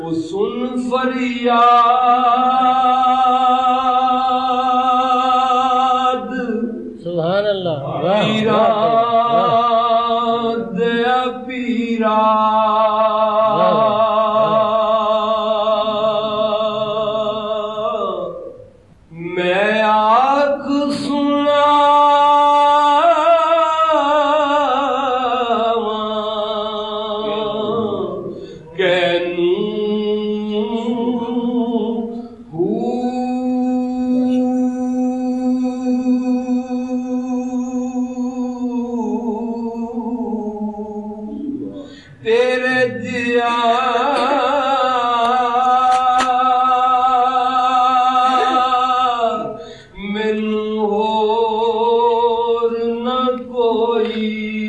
सुन फरियाद सुभान अल्लाह पीरा दया पीरा मैं आँख सुना तेरे जिया मैनू होर न कोई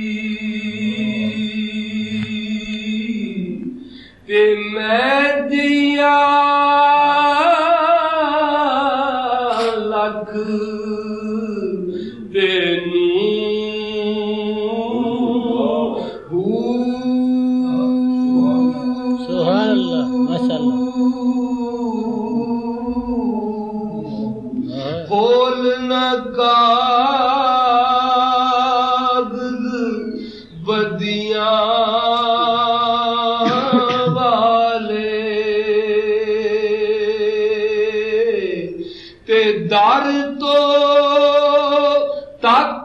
ते मैं जिया लख तेनू खोल न कागज बदियां वाले ते दर तो तक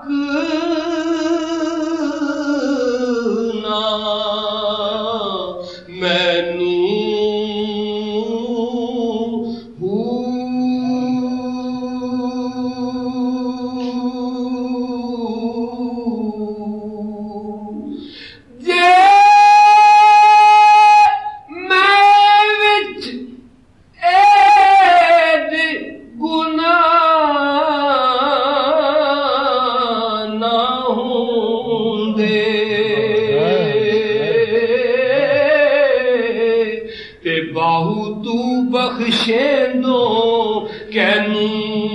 ना मैनू बाहू तू बख्शेंदो कैनू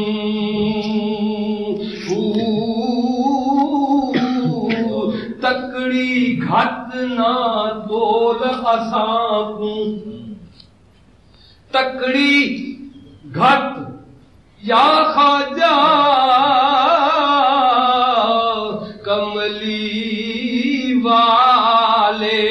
तकड़ी घट ना तोल असां को तकड़ी घट या ख्वाजा कमली वाले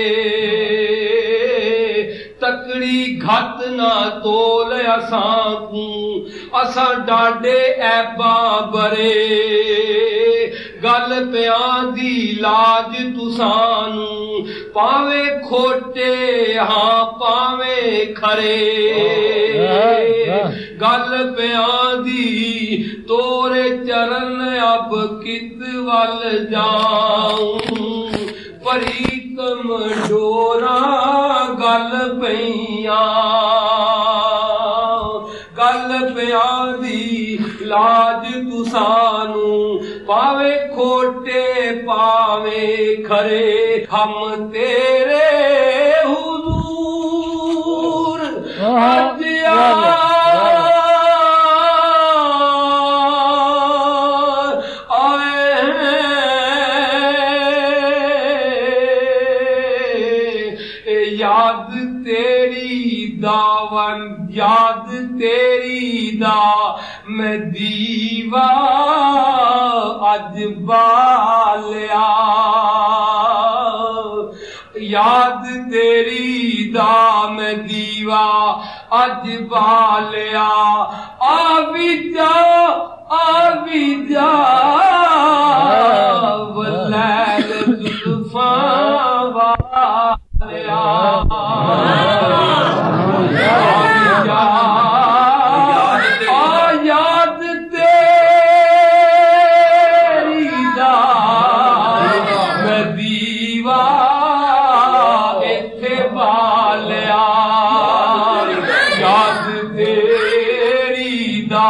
तकड़ी घट ना तोल असां को असां डाडे ऐबा बरे गल प्यां दी लाज तुसानू पावे खोटे हाँ पावे खरे गल प्यां दी तोरे चरण अब कित वल जाऊं परीकम डोरा गल पईया गल प्यां दी लाज तुसानू पावे खोटे पावे खरे हम तेरे हुजूर अज याद तेरी दावन याद तेरी दा मैं दीवा अज बालिया याद तेरी दा मैं दीवा अज बालिया आवी जा वलैल जुल्फा वालिया याद तेरी दा मैं दीवा इत्थे बालिया याद तेरी दा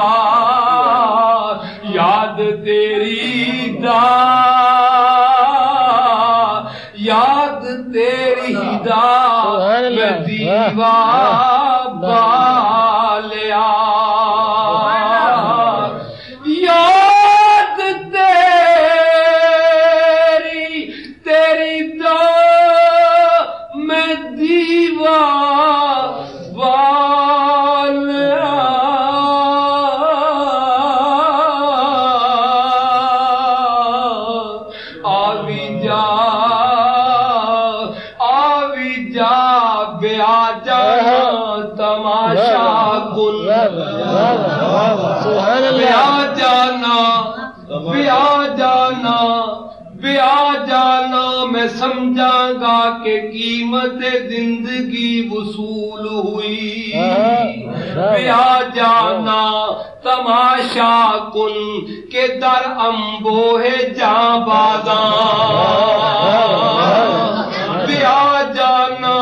याद तेरी दा याद तेरी दा मैं दीवा बालिया याद तेरी दा मैं दीवा जाना तमाशा कुन, ब्याह जाना ब्याह जाना ब्याह जाना, मैं समझांगा कि कीमत जिंदगी वसूल हुई। ब्याह जाना तमाशा कुन के दर अम्बोहे जहां बादा, ब्याह जाना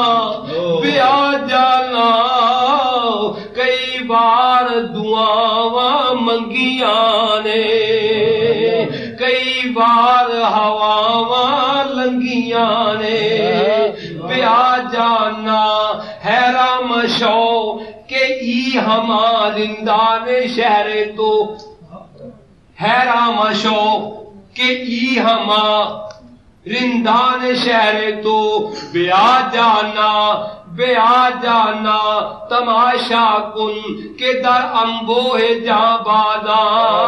कई बार दुआवां मंगिया ने, कई बार हवावां लंगिया ने। ब्याह जाना हैराम शो के ई हमारिंदा ने शहरे तो, हैराम शो के ई हमा रिंदान शहरे तो। ब्याह जाना तमाशा कुन के दर अम्बोहे जहां बादा,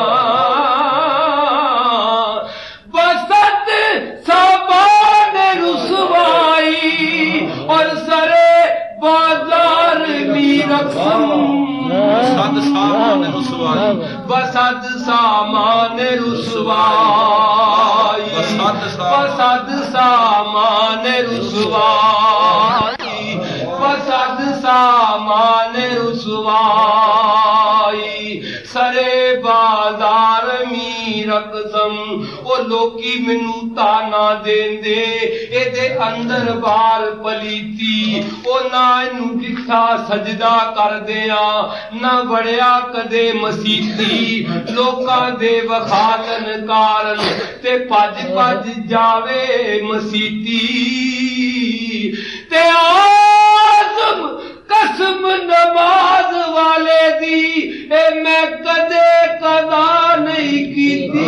बसत सामान रुसवाई और सरे बाजार में रक्सम, बसत सामान रुसवाई, बसत सामान रुसवाई, बसत सामान रुसवाई, बसत सामान रुसवाई, सरे बाजार मी रकसम। ओ लोकी मैनू ताना देंदे एदे अंदर बार पलीती, ओ ना इनू जिठा सजदा कर दिया, ना बड़िया कदे मसीती। लोकां दे वखालन कारण ते भज भज जावे मसीती, ते आज़म कसम नमाज वाले दी ए मैं कदे कदा नहीं कीती।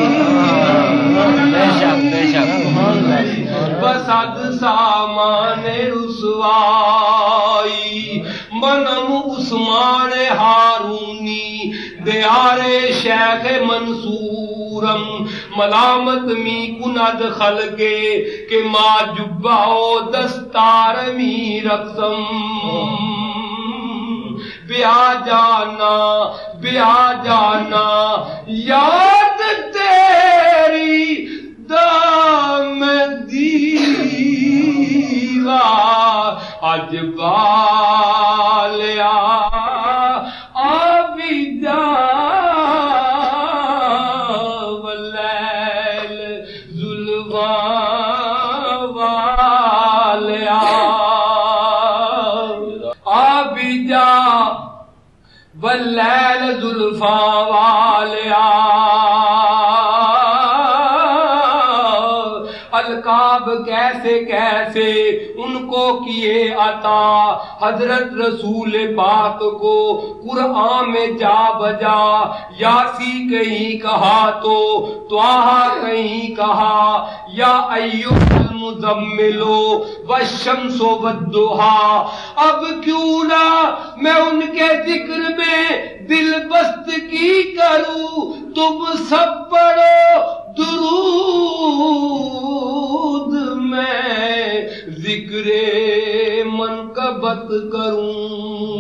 बसद सामान रुसवाई मनम उस्मान हारूनी, दयारे शेख मंसूरम मलामत मी कुनद खलके के माँ जुब्बाओ दस्तार मी रक्सम। ब्याह जाना याद तेरी दाम दीवा, अज बालिया आबिदा वलैल जुल्फा वालिया, आबिदा वलैल जुल्फा वालिया। अलकाब कैसे कैसे उनको किए अता, हजरत रसूल पाक को कुरान में जा बजा। यासी कहीं कहा तो त्वाहा कहीं कहा, या अय्युहल मुज़म्मिलो वश्शम्सो वद्दुहा। अब क्यों ना मैं उनके जिक्र में दिल बस्त की करूं, तुम सब पढ़ो दुरूद, मैं जिक्रे मनकबत करूं।